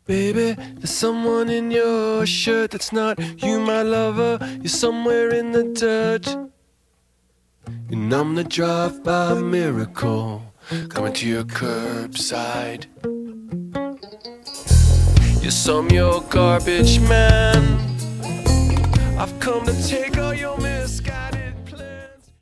Baby, there's someone in your shirt that's not you, my lover. You're somewhere in the dirt. You numb the drive by miracle, coming to your curbside. You're your garbage man. I've come to take all your mistakes.